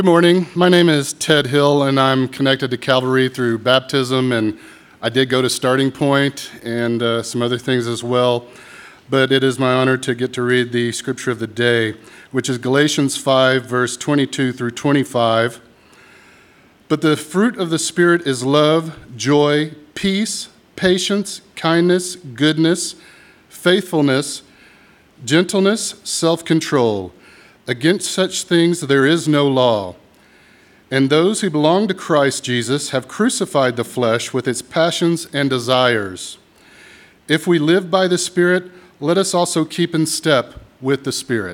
Good morning. My name is Ted Hill, and I'm connected to Calvary through baptism, and I did go to Starting Point and some other things as well. But it is my honor to get to read the scripture of the day, which is Galatians 5, verse 22 through 25. But the fruit of the Spirit is love, joy, peace, patience, kindness, goodness, faithfulness, gentleness, self-control. Against such things there is no law. And those who belong to Christ Jesus have crucified the flesh with its passions and desires. If we live by the Spirit, let us also keep in step with the Spirit.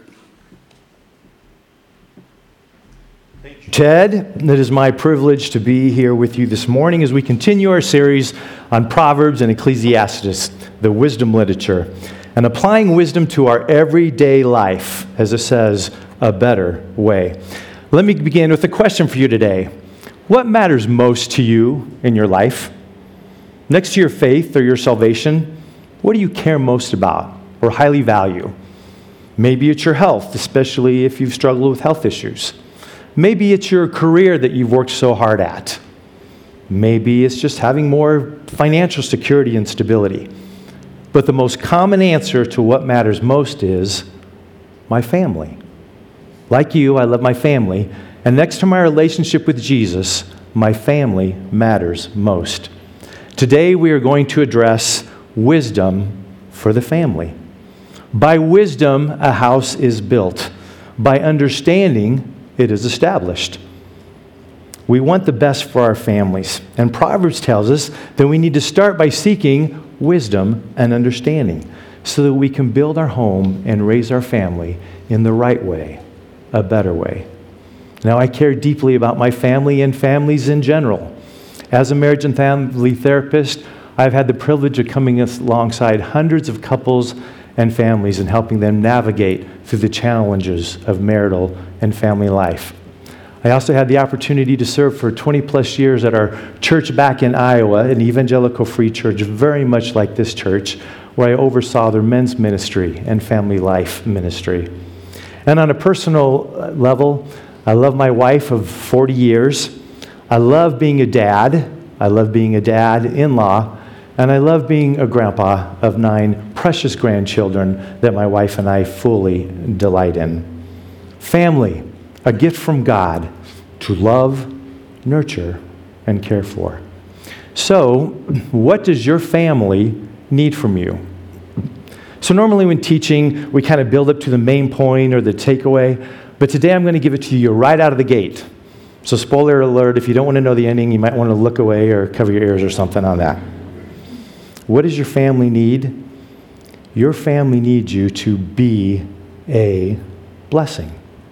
Ted, it is my privilege to be here with you this morning as we continue our series on Proverbs and Ecclesiastes, the wisdom literature, and applying wisdom to our everyday life, as it says, a better way. Let me begin with a question for you today. What matters most to you in your life? Next to your faith or your salvation, what do you care most about or highly value? Maybe it's your health, especially if you've struggled with health issues. Maybe it's your career that you've worked so hard at. Maybe it's just having more financial security and stability. But the most common answer to what matters most is my family. Like you, I love my family, and next to my relationship with Jesus, my family matters most. Today we are going to address wisdom for the family. By wisdom, a house is built. By understanding, it is established. We want the best for our families, and Proverbs tells us that we need to start by seeking wisdom and understanding so that we can build our home and raise our family in the right way, a better way. Now, I care deeply about my family and families in general. As a marriage and family therapist, I've had the privilege of coming alongside hundreds of couples and families and helping them navigate through the challenges of marital and family life. I also had the opportunity to serve for 20 plus years at our church back in Iowa, an evangelical free church, very much like this church, where I oversaw their men's ministry and family life ministry. And on a personal level, I love my wife of 40 years. I love being a dad. I love being a dad-in-law. And I love being a grandpa of 9 precious grandchildren that my wife and I fully delight in. Family, a gift from God to love, nurture, and care for. So, what does your family need from you? So normally when teaching, we kind of build up to the main point or the takeaway, but today I'm going to give it to you right out of the gate. So spoiler alert, if you don't want to know the ending, you might want to look away or cover your ears or something on that. What does your family need? Your family needs you to be a blessing.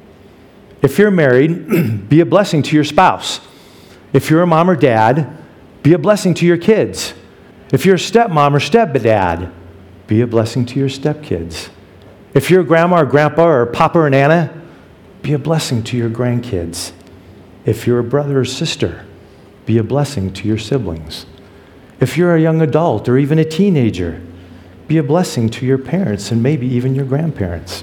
If you're married, be a blessing to your spouse. If you're a mom or dad, be a blessing to your kids. If you're a stepmom or stepdad, be a blessing to your stepkids. If you're a grandma or grandpa or papa or nana, be a blessing to your grandkids. If you're a brother or sister, be a blessing to your siblings. If you're a young adult or even a teenager, be a blessing to your parents and maybe even your grandparents.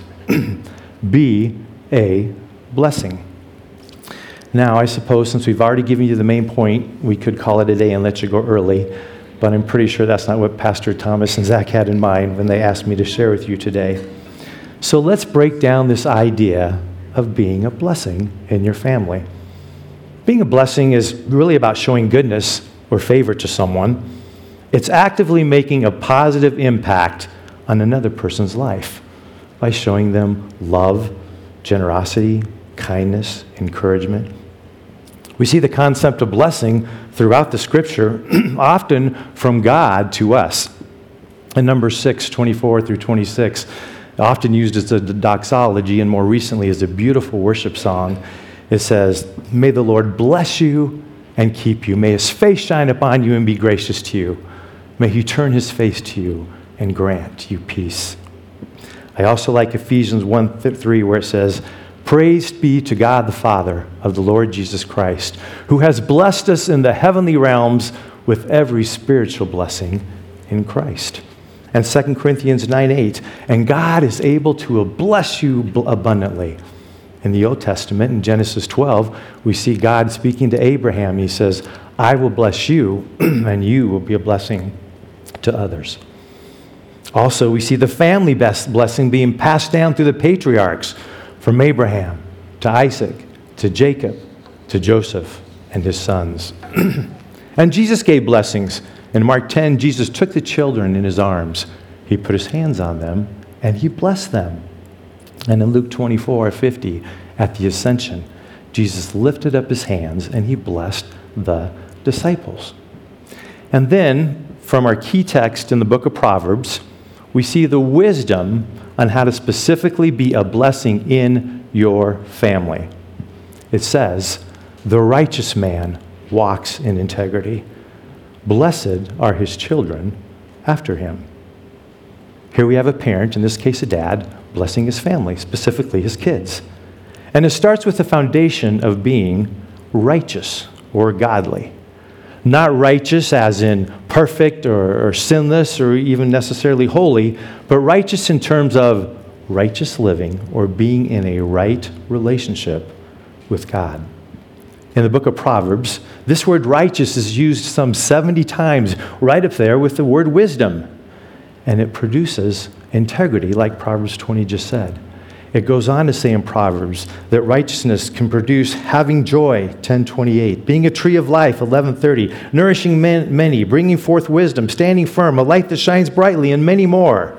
Be a blessing. Now, I suppose since we've already given you the main point, we could call it a day and let you go early, but I'm pretty sure that's not what Pastor Thomas and Zach had in mind when they asked me to share with you today. So let's break down this idea of being a blessing in your family. Being a blessing is really about showing goodness or favor to someone. It's actively making a positive impact on another person's life by showing them love, generosity, kindness, encouragement. We see the concept of blessing throughout the scripture, often from God to us. In Numbers 6, 24 through 26, often used as a doxology and more recently as a beautiful worship song, it says, "May the Lord bless you and keep you. May his face shine upon you and be gracious to you. May he turn his face to you and grant you peace." I also like Ephesians 1:3 where it says, "Praise be to God the Father of the Lord Jesus Christ, who has blessed us in the heavenly realms with every spiritual blessing in Christ." And 2 Corinthians 9:8, "And God is able to bless you abundantly In the Old Testament, in Genesis 12, we see God speaking to Abraham. He says, I will bless you, and you will be a blessing to others. Also, we see the family blessing being passed down through the patriarchs from Abraham to Isaac to Jacob to Joseph and his sons. And Jesus gave blessings. In Mark 10, Jesus took the children in his arms. He put his hands on them, and he blessed them. And in Luke 24:50, at the ascension, Jesus lifted up his hands and he blessed the disciples. And then, from our key text in the book of Proverbs, we see the wisdom on how to specifically be a blessing in your family. It says, the righteous man walks in integrity. Blessed are his children after him. Here we have a parent, in this case a dad, blessing his family, specifically his kids. And it starts with the foundation of being righteous or godly. Not righteous as in perfect or sinless or even necessarily holy, but righteous in terms of righteous living or being in a right relationship with God. In the book of Proverbs, this word righteous is used some 70 times, right up there with the word wisdom. And it produces integrity, like Proverbs 20 just said. It goes on to say in Proverbs that righteousness can produce having joy, 10:28, being a tree of life, 11:30, nourishing many, bringing forth wisdom, standing firm, a light that shines brightly, and many more.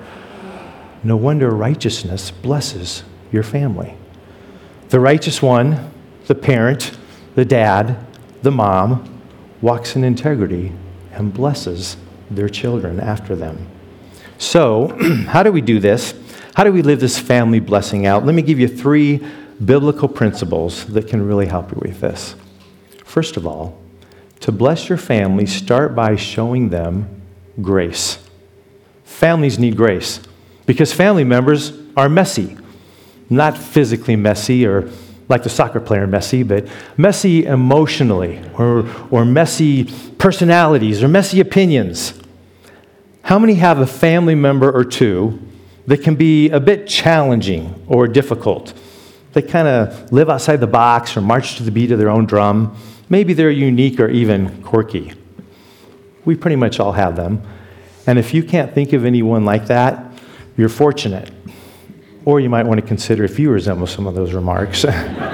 No wonder righteousness blesses your family. The righteous one, the parent, the dad, the mom, walks in integrity and blesses their children after them. So, how do we do this? How do we live this family blessing out? Let me give you 3 biblical principles that can really help you with this. First of all, to bless your family, start by showing them grace. Families need grace because family members are messy. Not physically messy or like the soccer player messy, but messy emotionally or messy personalities or messy opinions. How many have a family member or two that can be a bit challenging or difficult? They kind of live outside the box or march to the beat of their own drum. Maybe they're unique or even quirky. We pretty much all have them. And if you can't think of anyone like that, you're fortunate. Or you might want to consider if you resemble some of those remarks.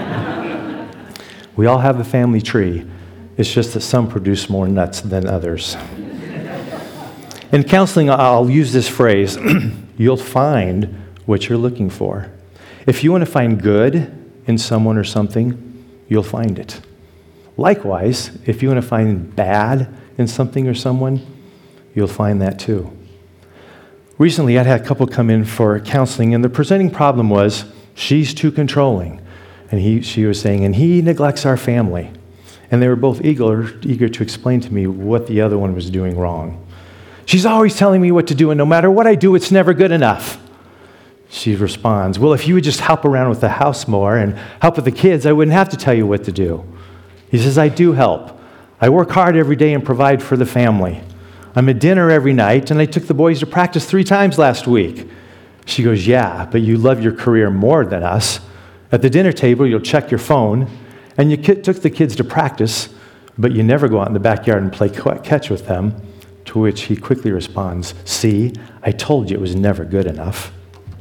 We all have a family tree. It's just that some produce more nuts than others. In counseling, I'll use this phrase, you'll find what you're looking for. If you want to find good in someone or something, you'll find it. Likewise, if you want to find bad in something or someone, you'll find that too. Recently, I had a couple come in for counseling, and the presenting problem was, she's too controlling. And she was saying, and he neglects our family. And they were both eager to explain to me what the other one was doing wrong. She's always telling me what to do, and no matter what I do, it's never good enough. She responds, well, if you would just help around with the house more and help with the kids, I wouldn't have to tell you what to do. He says, I do help. I work hard every day and provide for the family. I'm at dinner every night, and I took the boys to practice 3 times last week. She goes, yeah, but you love your career more than us. At the dinner table, you'll check your phone, and you took the kids to practice, but you never go out in the backyard and play catch with them. To which he quickly responds, see, I told you it was never good enough.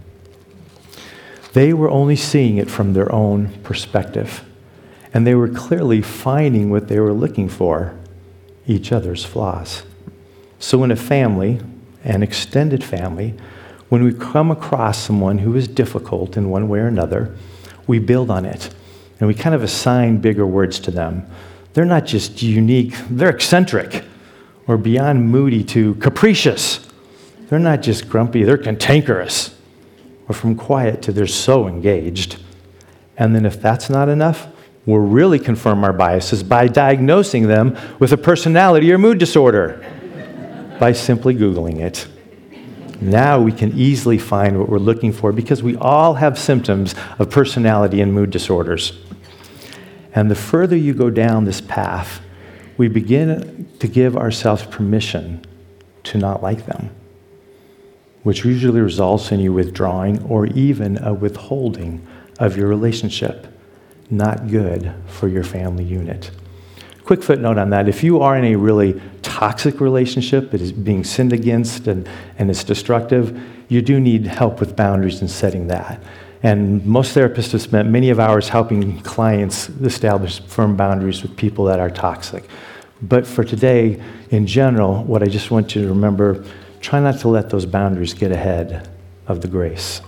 They were only seeing it from their own perspective, and they were clearly finding what they were looking for, each other's flaws. So in a family, an extended family, when we come across someone who is difficult in one way or another, we build on it, and we kind of assign bigger words to them. They're not just unique, they're eccentric, or beyond moody to capricious. They're not just grumpy, they're cantankerous. Or from quiet to they're so engaged. And then if that's not enough, we'll really confirm our biases by diagnosing them with a personality or mood disorder by simply Googling it. Now we can easily find what we're looking for because we all have symptoms of personality and mood disorders. And the further you go down this path, we begin to give ourselves permission to not like them, which usually results in you withdrawing or even a withholding of your relationship, not good for your family unit. Quick footnote on that. If you are in a really toxic relationship that is being sinned against and it's destructive, you do need help with boundaries and setting that. And most therapists have spent many of hours helping clients establish firm boundaries with people that are toxic. But for today, in general, what I just want you to remember, try not to let those boundaries get ahead of the grace.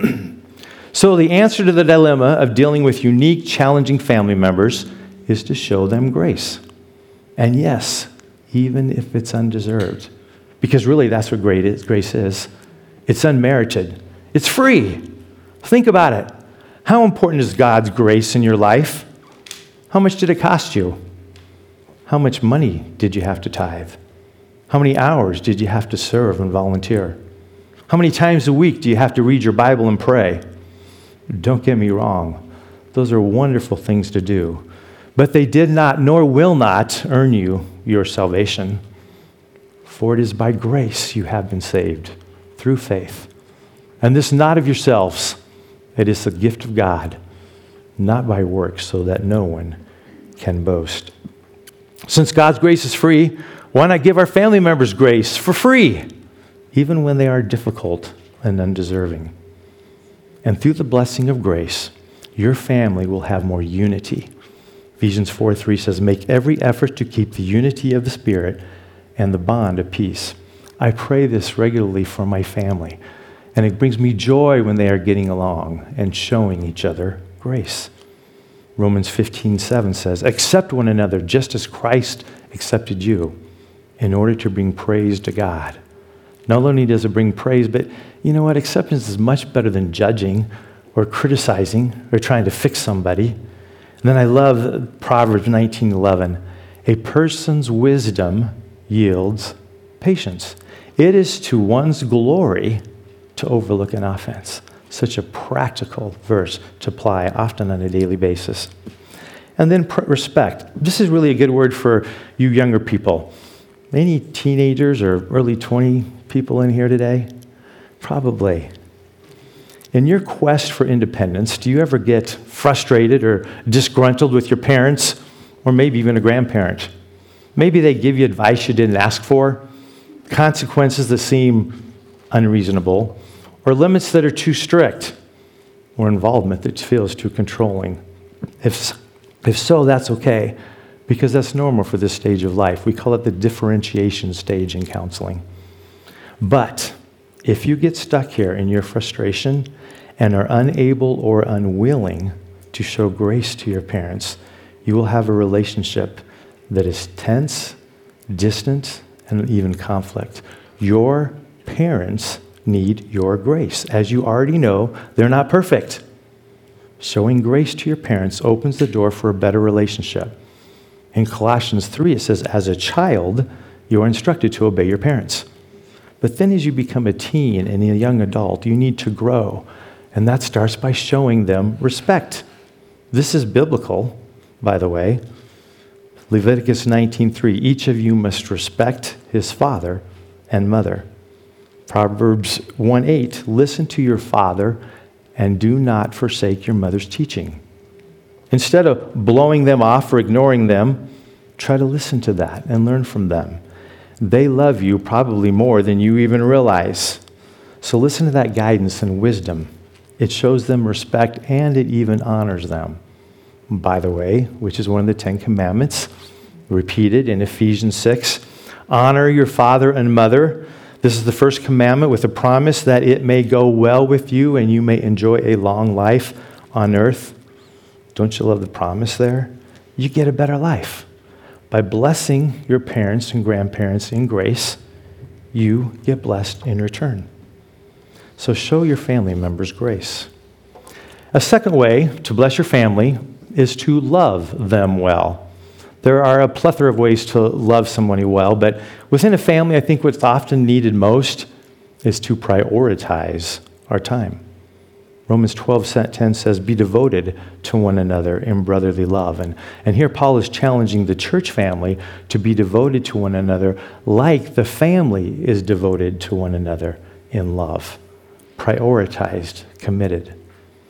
So the answer to the dilemma of dealing with unique, challenging family members is to show them grace. And yes, even if it's undeserved. Because really, that's what grace is. It's unmerited. It's free. Think about it. How important is God's grace in your life? How much did it cost you? How much money did you have to tithe? How many hours did you have to serve and volunteer? How many times a week do you have to read your Bible and pray? Don't get me wrong. Those are wonderful things to do. But they did not, nor will not, earn you your salvation. For it is by grace you have been saved, through faith. And this not of yourselves. It is the gift of God, not by works, so that no one can boast. Since God's grace is free, why not give our family members grace for free, even when they are difficult and undeserving? And through the blessing of grace, your family will have more unity. Ephesians 4:3 says, make every effort to keep the unity of the Spirit and the bond of peace. I pray this regularly for my family, and it brings me joy when they are getting along and showing each other grace. Romans 15:7 says, accept one another just as Christ accepted you in order to bring praise to God. Not only does it bring praise, but you know what? Acceptance is much better than judging or criticizing or trying to fix somebody. And then I love Proverbs 19:11. A person's wisdom yields patience. It is to one's glory to overlook an offense. Such a practical verse to apply often on a daily basis. And then respect. This is really a good word for you younger people. Any teenagers or early 20 people in here today? Probably. In your quest for independence, do you ever get frustrated or disgruntled with your parents or maybe even a grandparent? Maybe they give you advice you didn't ask for, consequences that seem unreasonable, or limits that are too strict, or involvement that feels too controlling. If so, that's okay, because that's normal for this stage of life. We call it the differentiation stage in counseling. But if you get stuck here in your frustration and are unable or unwilling to show grace to your parents, you will have a relationship that is tense, distant, and even conflict. Your parents need your grace. As you already know, they're not perfect. Showing grace to your parents opens the door for a better relationship. In Colossians 3, it says, as a child, you are instructed to obey your parents. But then as you become a teen and a young adult, you need to grow. And that starts by showing them respect. This is biblical, by the way. Leviticus 19:3, each of you must respect his father and mother. Proverbs 1:8, listen to your father and do not forsake your mother's teaching. Instead of blowing them off or ignoring them, try to listen to that and learn from them. They love you probably more than you even realize. So listen to that guidance and wisdom. It shows them respect and it even honors them. By the way, which is one of the 10 Commandments, repeated in Ephesians 6. Honor your father and mother. This is the first commandment with a promise that it may go well with you and you may enjoy a long life on earth. Don't you love the promise there? You get a better life. By blessing your parents and grandparents in grace, you get blessed in return. So show your family members grace. A second way to bless your family is to love them well. There are a plethora of ways to love someone well, but within a family, I think what's often needed most is to prioritize our time. Romans 12:10 says, be devoted to one another in brotherly love. And here Paul is challenging the church family to be devoted to one another like the family is devoted to one another in love. Prioritized, committed.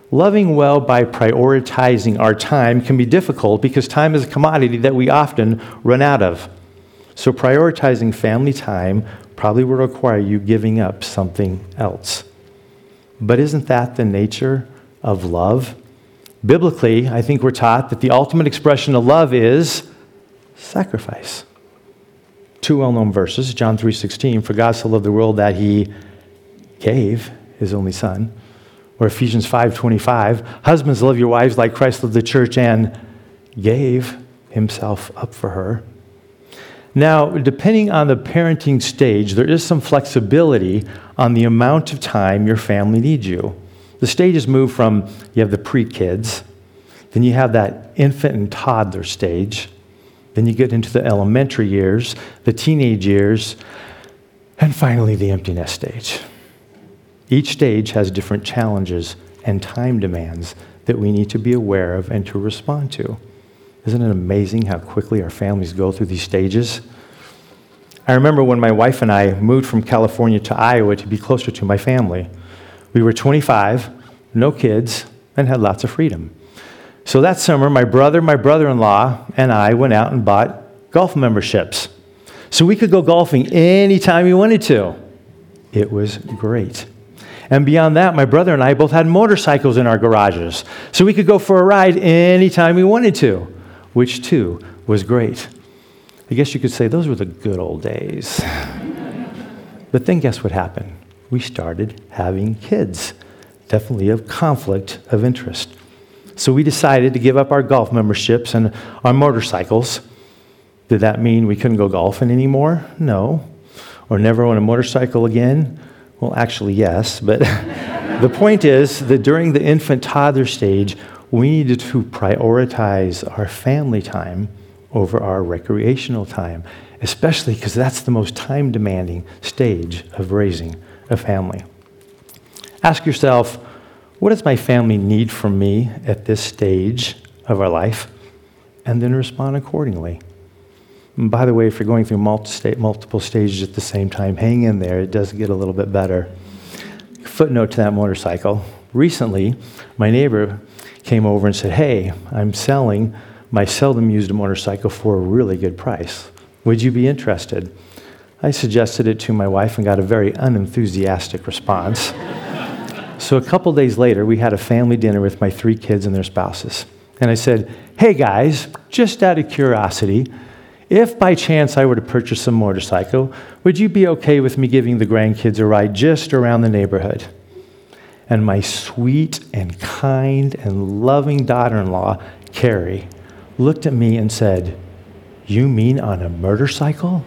Loving well by prioritizing our time can be difficult because time is a commodity that we often run out of. So prioritizing family time probably will require you giving up something else. But isn't that the nature of love? Biblically, I think we're taught that the ultimate expression of love is sacrifice. Two well-known verses, John 3:16, for God so loved the world that he gave his only son. Or Ephesians 5:25, husbands, love your wives like Christ loved the church and gave himself up for her. Now, depending on the parenting stage, there is some flexibility on the amount of time your family needs you. The stages move from, you have the pre-kids, then you have that infant and toddler stage, then you get into the elementary years, the teenage years, and finally the empty nest stage. Each stage has different challenges and time demands that we need to be aware of and to respond to. Isn't it amazing how quickly our families go through these stages? I remember when my wife and I moved from California to Iowa to be closer to my family. We were 25, no kids, and had lots of freedom. So that summer, my brother-in-law, and I went out and bought golf memberships. So we could go golfing anytime we wanted to. It was great. And beyond that, my brother and I both had motorcycles in our garages. So we could go for a ride anytime we wanted to, which too was great. I guess you could say those were the good old days. But then guess what happened? We started having kids. Definitely a conflict of interest. So we decided to give up our golf memberships and our motorcycles. Did that mean we couldn't go golfing anymore? No. Or never own a motorcycle again? Well, actually, yes. But the point is that during the infant toddler stage, we needed to prioritize our family time over our recreational time, especially because that's the most time-demanding stage of raising a family. Ask yourself, what does my family need from me at this stage of our life? And then respond accordingly. And by the way, if you're going through multiple stages at the same time, hang in there. It does get a little bit better. Footnote to that motorcycle. Recently, my neighbor came over and said, hey, I'm selling my seldom used motorcycle for a really good price. Would you be interested? I suggested it to my wife and got a very unenthusiastic response. So a couple days later, we had a family dinner with my 3 kids and their spouses. And I said, hey guys, just out of curiosity, if by chance I were to purchase a motorcycle, would you be okay with me giving the grandkids a ride just around the neighborhood? And my sweet and kind and loving daughter-in-law, Carrie, looked at me and said, you mean on a motorcycle?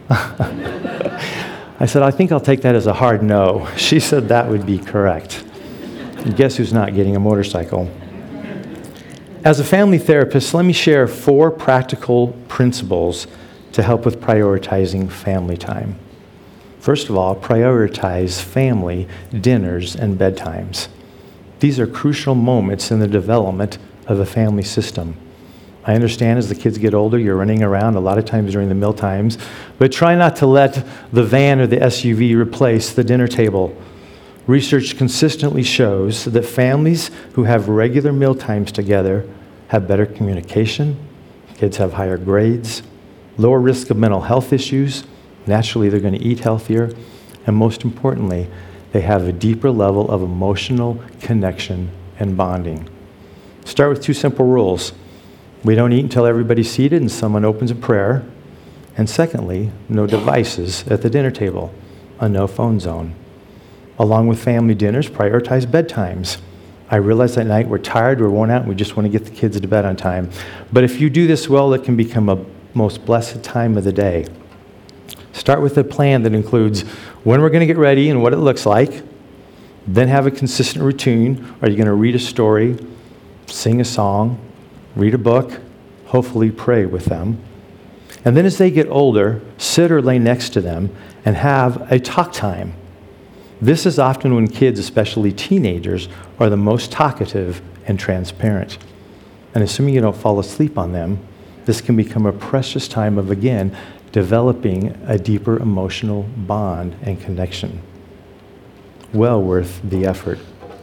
I said, I think I'll take that as a hard no. She said that would be correct. And guess who's not getting a motorcycle? As a family therapist, let me share 4 practical principles to help with prioritizing family time. First of all, prioritize family dinners and bedtimes. These are crucial moments in the development of a family system. I understand as the kids get older, you're running around a lot of times during the meal times, but try not to let the van or the SUV replace the dinner table. Research consistently shows that families who have regular meal times together have better communication, kids have higher grades, lower risk of mental health issues, naturally they're going to eat healthier, and most importantly, they have a deeper level of emotional connection and bonding. Start with 2 simple rules. We don't eat until everybody's seated and someone opens a prayer. And secondly, no devices at the dinner table, a no phone zone. Along with family dinners, prioritize bedtimes. I realize at night we're tired, we're worn out, and we just want to get the kids to bed on time. But if you do this well, it can become a most blessed time of the day. Start with a plan that includes when we're going to get ready and what it looks like. Then have a consistent routine. Are you going to read a story, sing a song, read a book, hopefully pray with them? And then as they get older, sit or lay next to them and have a talk time. This is often when kids, especially teenagers, are the most talkative and transparent. And assuming you don't fall asleep on them, this can become a precious time of, again, developing a deeper emotional bond and connection. Well worth the effort.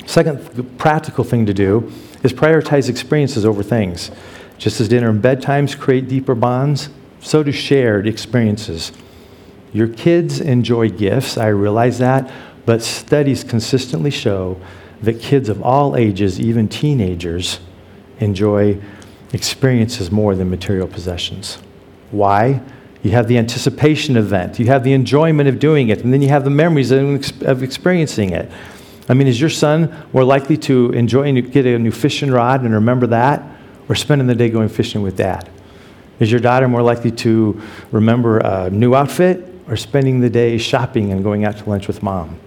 Second practical thing to do is prioritize experiences over things. Just as dinner and bedtimes create deeper bonds, so do shared experiences. Your kids enjoy gifts, I realize that, but studies consistently show that kids of all ages, even teenagers, enjoy experiences more than material possessions. Why? You have the anticipation event, you have the enjoyment of doing it, and then you have the memories of experiencing it. I mean, is your son more likely to enjoy and get a new fishing rod and remember that, or spending the day going fishing with dad? Is your daughter more likely to remember a new outfit, or spending the day shopping and going out to lunch with mom?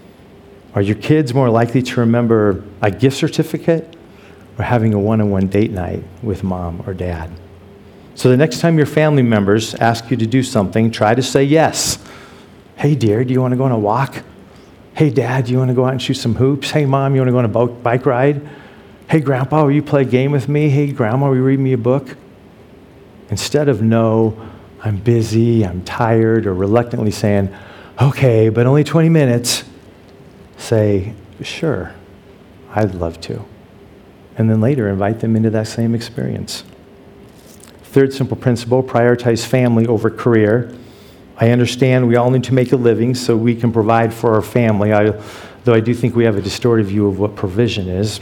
Are your kids more likely to remember a gift certificate, or having a one-on-one date night with mom or dad? So the next time your family members ask you to do something, try to say yes. Hey, dear, do you want to go on a walk? Hey, Dad, do you want to go out and shoot some hoops? Hey, Mom, you want to go on a bike ride? Hey, Grandpa, will you play a game with me? Hey, Grandma, will you read me a book? Instead of no, I'm busy, I'm tired, or reluctantly saying, okay, but only 20 minutes, say, sure, I'd love to. And then later invite them into that same experience. Third simple principle, prioritize family over career. I understand we all need to make a living so we can provide for our family, though I do think we have a distorted view of what provision is.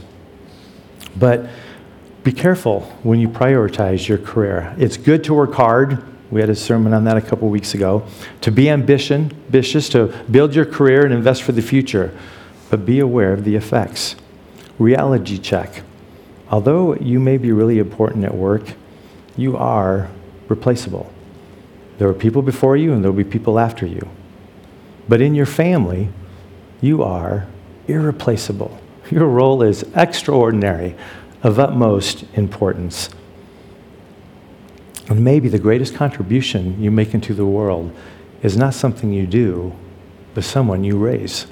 But be careful when you prioritize your career. It's good to work hard. We had a sermon on that a couple weeks ago. To be ambitious, to build your career and invest for the future. But be aware of the effects. Reality check. Although you may be really important at work, you are replaceable. There are people before you and there will be people after you. But in your family, you are irreplaceable. Your role is extraordinary, of utmost importance. And maybe the greatest contribution you make into the world is not something you do, but someone you raise.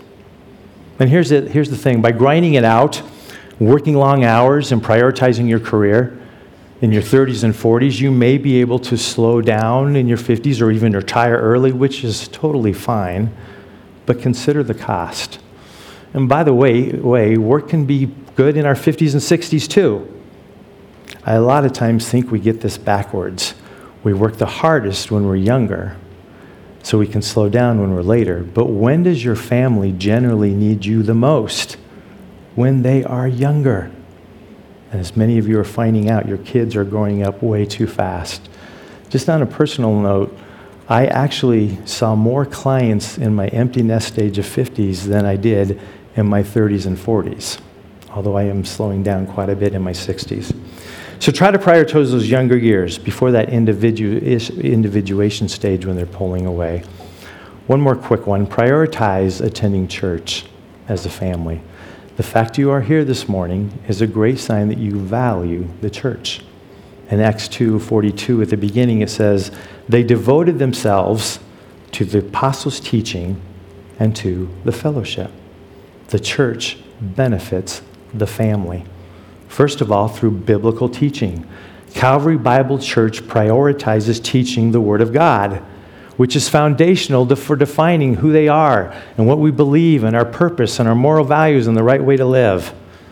And here's the thing. By grinding it out, working long hours and prioritizing your career, in your 30s and 40s, you may be able to slow down in your 50s or even retire early, which is totally fine, but consider the cost. And by the way, work can be good in our 50s and 60s too. I a lot of times think we get this backwards. We work the hardest when we're younger, so we can slow down when we're later. But when does your family generally need you the most? When they are younger. And as many of you are finding out, your kids are growing up way too fast. Just on a personal note, I actually saw more clients in my empty nest stage of 50s than I did in my 30s and 40s, although I am slowing down quite a bit in my 60s. So try to prioritize those younger years before that individuation stage when they're pulling away. One more quick one. Prioritize attending church as a family. The fact you are here this morning is a great sign that you value the church. In Acts 2:42, at the beginning, it says, they devoted themselves to the apostles' teaching and to the fellowship. The church benefits the family. First of all, through biblical teaching. Calvary Bible Church prioritizes teaching the Word of God, which is foundational for defining who they are and what we believe and our purpose and our moral values and the right way to live.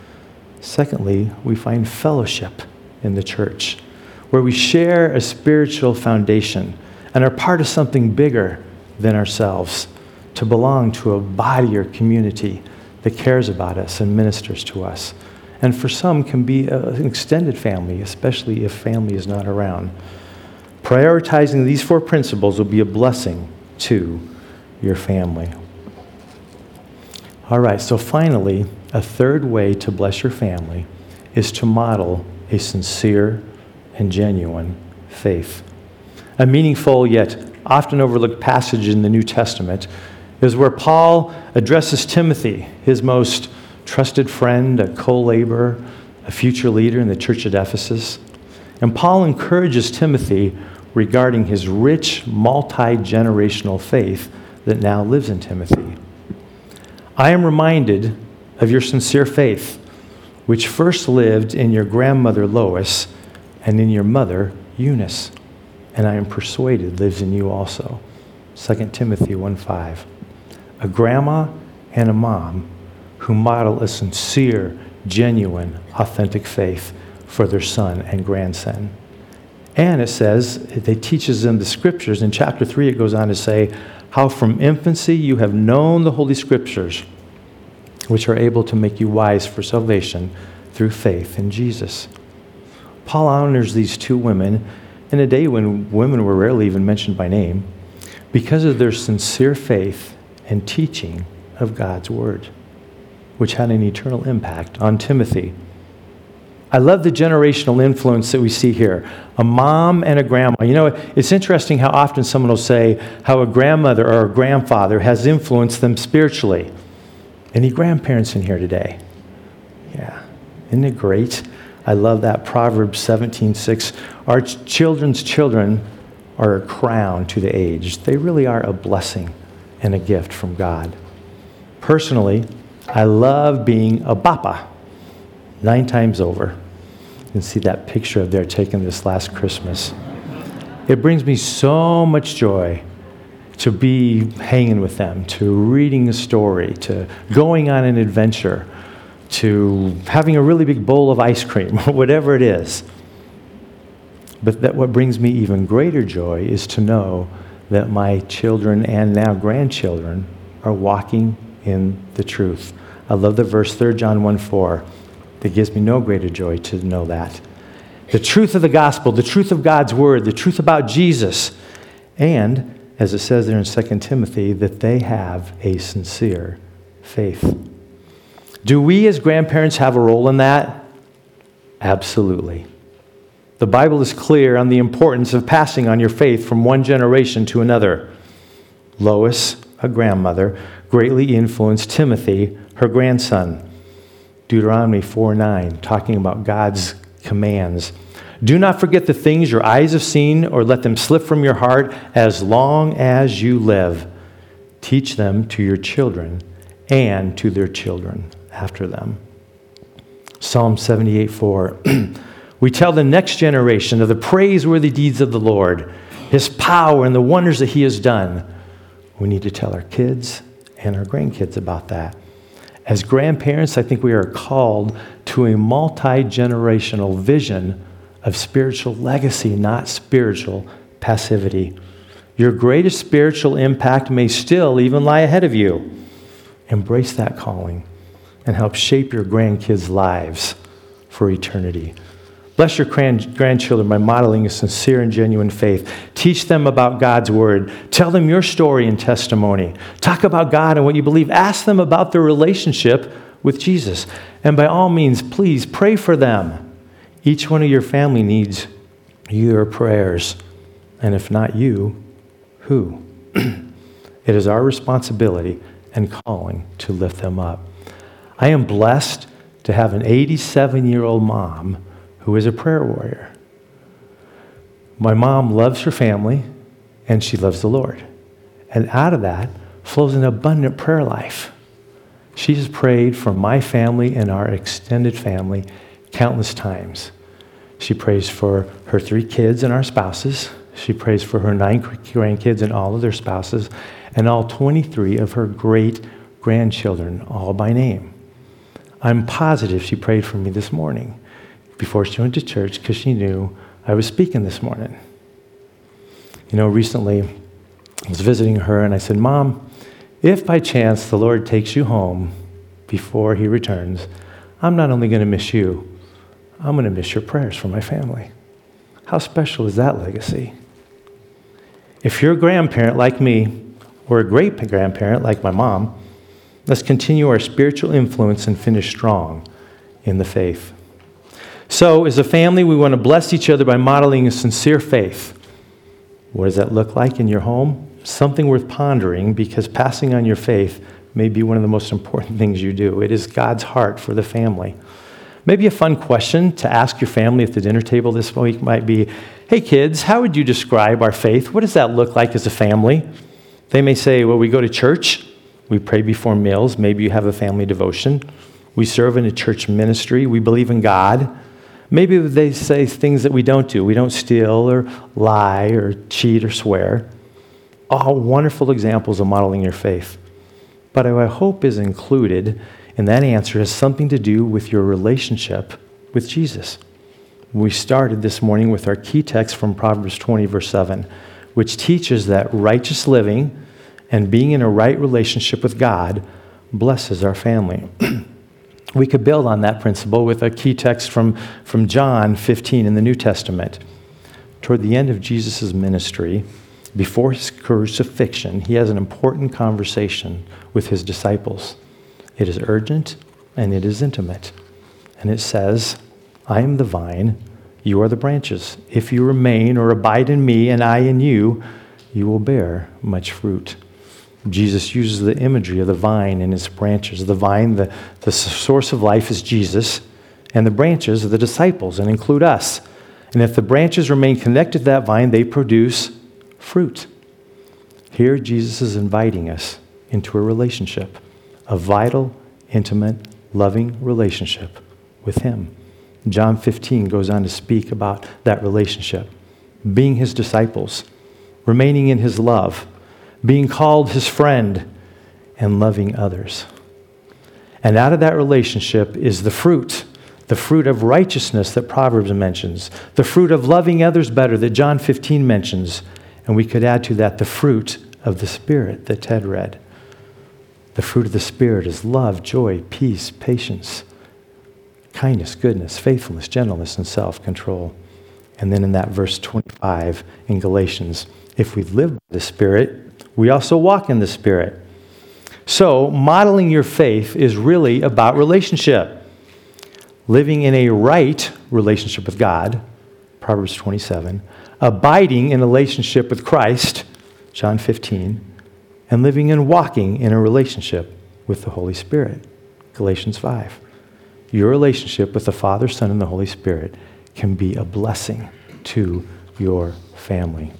Secondly, we find fellowship in the church, where we share a spiritual foundation and are part of something bigger than ourselves, to belong to a body or community that cares about us and ministers to us. And for some can be an extended family, especially if family is not around. Prioritizing these 4 principles will be a blessing to your family. All right, so finally, a third way to bless your family is to model a sincere and genuine faith. A meaningful yet often overlooked passage in the New Testament is where Paul addresses Timothy, his most trusted friend, a co-laborer, a future leader in the church at Ephesus. And Paul encourages Timothy regarding his rich, multi-generational faith that now lives in Timothy. I am reminded of your sincere faith, which first lived in your grandmother Lois and in your mother Eunice, and I am persuaded lives in you also. 2 Timothy 1:5. A grandma and a mom who model a sincere, genuine, authentic faith for their son and grandson. And it says, it teaches them the scriptures. In chapter 3, it goes on to say, how from infancy you have known the Holy Scriptures, which are able to make you wise for salvation through faith in Jesus. Paul honors these two women in a day when women were rarely even mentioned by name because of their sincere faith and teaching of God's Word, which had an eternal impact on Timothy. I love the generational influence that we see here. A mom and a grandma. You know, it's interesting how often someone will say how a grandmother or a grandfather has influenced them spiritually. Any grandparents in here today? Yeah. Isn't it great? I love that. Proverbs 17:6. Our children's children are a crown to the aged. They really are a blessing and a gift from God. Personally, I love being a papa 9 times over. You can see that picture of their taken this last Christmas. It brings me so much joy to be hanging with them, to reading a story, to going on an adventure, to having a really big bowl of ice cream, whatever it is. But that what brings me even greater joy is to know that my children and now grandchildren are walking in the truth. I love the verse 3 John 1:4. That gives me no greater joy to know that. The truth of the gospel, the truth of God's word, the truth about Jesus, and, as it says there in 2 Timothy, that they have a sincere faith. Do we as grandparents have a role in that? Absolutely. The Bible is clear on the importance of passing on your faith from one generation to another. Lois, a grandmother, greatly influenced Timothy, her grandson. Deuteronomy 4:9, talking about God's commands. Do not forget the things your eyes have seen or let them slip from your heart as long as you live. Teach them to your children and to their children after them. Psalm 78:4. We tell the next generation of the praiseworthy deeds of the Lord, his power and the wonders that he has done. We need to tell our kids and our grandkids about that. As grandparents, I think we are called to a multi-generational vision of spiritual legacy, not spiritual passivity. Your greatest spiritual impact may still even lie ahead of you. Embrace that calling and help shape your grandkids' lives for eternity. Bless your grandchildren by modeling a sincere and genuine faith. Teach them about God's word. Tell them your story and testimony. Talk about God and what you believe. Ask them about their relationship with Jesus. And by all means, please pray for them. Each one of your family needs your prayers. And if not you, who? It is our responsibility and calling to lift them up. I am blessed to have an 87-year-old mom who is a prayer warrior. My mom loves her family, and she loves the Lord. And out of that flows an abundant prayer life. She has prayed for my family and our extended family countless times. She prays for her 3 kids and our spouses. She prays for her 9 grandkids and all of their spouses, and all 23 of her great-grandchildren, all by name. I'm positive she prayed for me this morning before she went to church because she knew I was speaking this morning. You know, recently I was visiting her and I said, Mom, if by chance the Lord takes you home before he returns, I'm not only going to miss you, I'm going to miss your prayers for my family. How special is that legacy? If you're a grandparent like me, or a great-grandparent like my mom, let's continue our spiritual influence and finish strong in the faith. So, as a family, we want to bless each other by modeling a sincere faith. What does that look like in your home? Something worth pondering, because passing on your faith may be one of the most important things you do. It is God's heart for the family. Maybe a fun question to ask your family at the dinner table this week might be, hey kids, how would you describe our faith? What does that look like as a family? They may say, well, we go to church, we pray before meals, maybe you have a family devotion, we serve in a church ministry, we believe in God. Maybe they say things that we don't do. We don't steal or lie or cheat or swear. All wonderful examples of modeling your faith. But what I hope is included And that answer has something to do with your relationship with Jesus. We started this morning with our key text from Proverbs 20, verse 7, which teaches that righteous living and being in a right relationship with God blesses our family. We could build on that principle with a key text from John 15 in the New Testament. Toward the end of Jesus' ministry, before his crucifixion, he has an important conversation with his disciples. It is urgent and it is intimate. And it says, I am the vine, you are the branches. If you remain or abide in me and I in you, you will bear much fruit. Jesus uses the imagery of the vine and its branches. The vine, the source of life, is Jesus, and the branches are the disciples and include us. And if the branches remain connected to that vine, they produce fruit. Here, Jesus is inviting us into a relationship, a vital, intimate, loving relationship with him. John 15 goes on to speak about that relationship, being his disciples, remaining in his love, being called his friend, and loving others. And out of that relationship is the fruit of righteousness that Proverbs mentions, the fruit of loving others better that John 15 mentions, and we could add to that the fruit of the Spirit that Ted read. The fruit of the Spirit is love, joy, peace, patience, kindness, goodness, faithfulness, gentleness, and self-control. And then in that verse 25 in Galatians, if we live by the Spirit, we also walk in the Spirit. So modeling your faith is really about relationship. Living in a right relationship with God, Proverbs 27, abiding in a relationship with Christ, John 15, and living and walking in a relationship with the Holy Spirit, Galatians 5. Your relationship with the Father, Son, and the Holy Spirit can be a blessing to your family.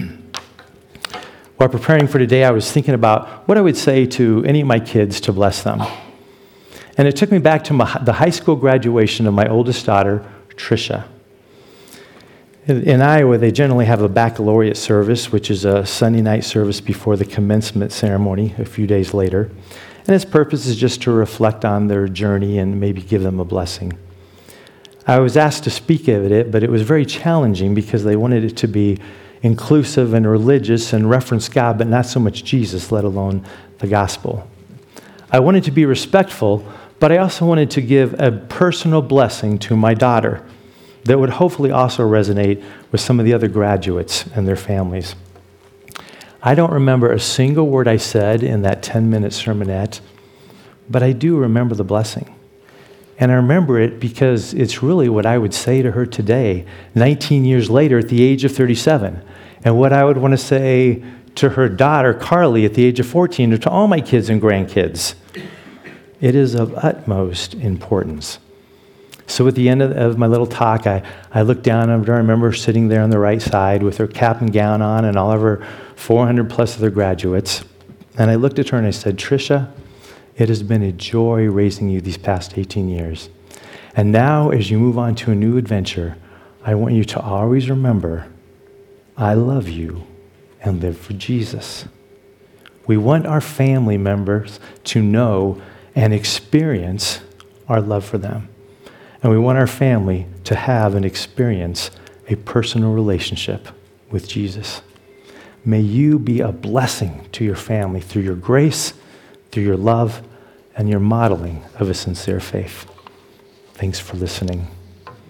While preparing for today, I was thinking about what I would say to any of my kids to bless them. And it took me back to the high school graduation of my oldest daughter, Tricia. In Iowa, they generally have a baccalaureate service, which is a Sunday night service before the commencement ceremony a few days later. And its purpose is just to reflect on their journey and maybe give them a blessing. I was asked to speak at it, but it was very challenging because they wanted it to be inclusive and religious and reference God, but not so much Jesus, let alone the gospel. I wanted to be respectful, but I also wanted to give a personal blessing to my daughter that would hopefully also resonate with some of the other graduates and their families. I don't remember a single word I said in that 10-minute sermonette, but I do remember the blessing. And I remember it because it's really what I would say to her today, 19 years later at the age of 37, and what I would want to say to her daughter, Carly, at the age of 14, or to all my kids and grandkids. It is of utmost importance. So at the end of my little talk, I looked down and I remember sitting there on the right side with her cap and gown on and all of her 400 plus other graduates. And I looked at her and I said, Tricia, it has been a joy raising you these past 18 years. And now as you move on to a new adventure, I want you to always remember, I love you and live for Jesus. We want our family members to know and experience our love for them. And we want our family to have and experience a personal relationship with Jesus. May you be a blessing to your family through your grace, through your love, and your modeling of a sincere faith. Thanks for listening.